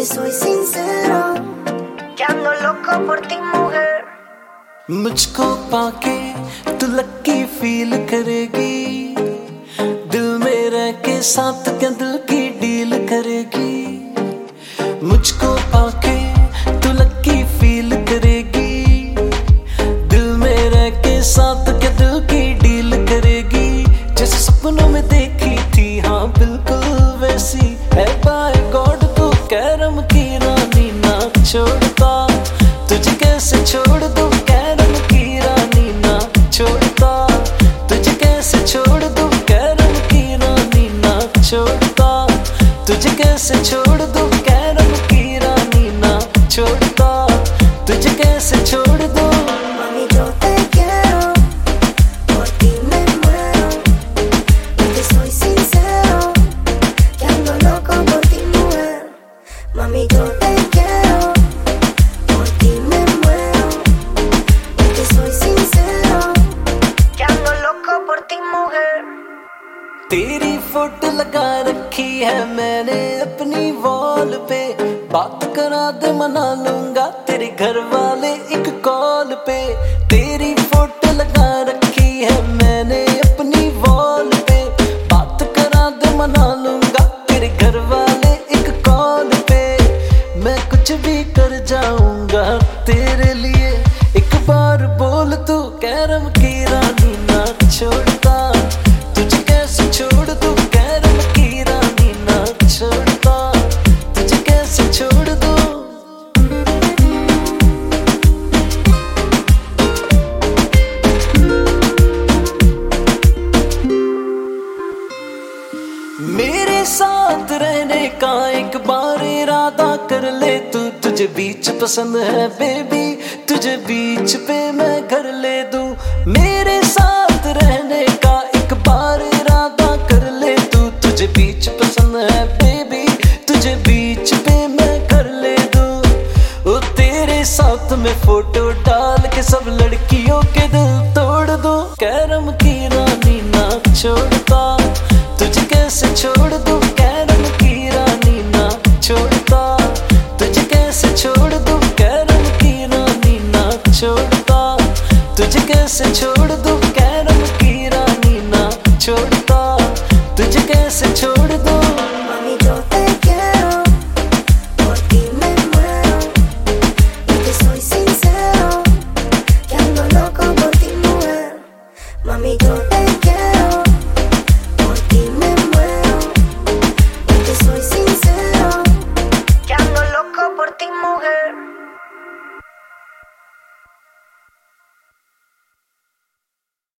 te soy sincero, que ando loco por ti, mujer. मुझको पाके तू lucky feel करेगी, दिल में रह के साथ क्या दिल की डील करेगी। मुझको पाके तू लकी फील करेगी, दिल में रह के साथ क्या दिल की डील करेगी। जैसे सपनों में देखी थी, हाँ बिल्कुल वैसी है। बाय गॉड तू कैरम की रानी ना छोड़ता, तुझे कैसे छोड़ दूं कैरम की रानी ना छोड़ता, तुझे कैसे छोड़ दूं कैरम की रानी ना छोड़ता, तुझे कैसे छोड़ दूं कैरम की रानी ना छोड़ता, तुझे कैसे छोड़ दूं। Mami, yo te quiero, por ti me muero, y te soy sincero, que ando loco por ti, mujer. Mami, yo te quiero, por ti me muero, y te soy sincero, que ando loco por ti, mujer. तेरी photo लगा रखी है मैंने अपनी wall पे, बात करा दे मना लूंगा तेरे घर वाले एक कॉल पे। तेरी फोटो लगा रखी है मैंने अपनी वॉल पे, बात करा दे मना लूंगा तेरे घर वाले एक कॉल पे। मैं कुछ भी कर जाऊंगा तेरे लिए, एक बार बोल तू कैरम की रानी ना छोड़ता, तुझे कैसे छोड़ दूं कैरम की रानी ना छोड़ता, तुझे कैसे छोड़ दूं। मेरे साथ रहने का एक बार इरादा कर ले तू, तुझे बीच पसंद है बेबी, तुझे बीच पे मैं घर ले दूं। मेरे साथ रहने का एक बार इरादा कर ले तू, तुझे बीच पसंद है बेबी, तुझे बीच पे मैं घर ले दूं। ओ तेरे साथ में फोटो डाल के सब लड़कियों के दिल तोड़ दूं। कैरम की रानी ना छोड़ता, तुझे कैसे छोड़ दूं कैरम की रानी ना छोड़ता, तुझे कैसे छोड़ दूं कैरम की रानी ना छोड़ता, तुझे कैसे छोड़ दूं।